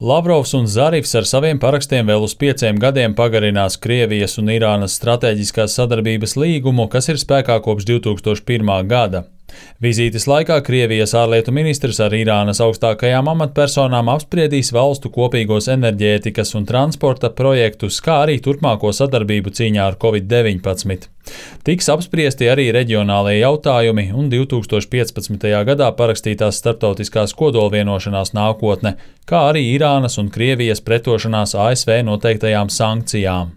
Lavrovs un Zarifs ar saviem parakstiem vēl uz 5 gadiem pagarinās Krievijas un Irānas stratēģiskās sadarbības līgumu, kas ir spēkā kopš 2001. gada. Vizītes laikā Krievijas ārlietu ministrs ar Irānas augstākajām amatpersonām apspriedīs valstu kopīgos enerģētikas un transporta projektus, kā arī turpmāko sadarbību cīņā ar Covid-19. Tiks apspriesti arī reģionālie jautājumi un 2015. gadā parakstītās starptautiskās kodolvienošanās nākotne, kā arī Irānas un Krievijas pretošanās ASV noteiktajām sankcijām.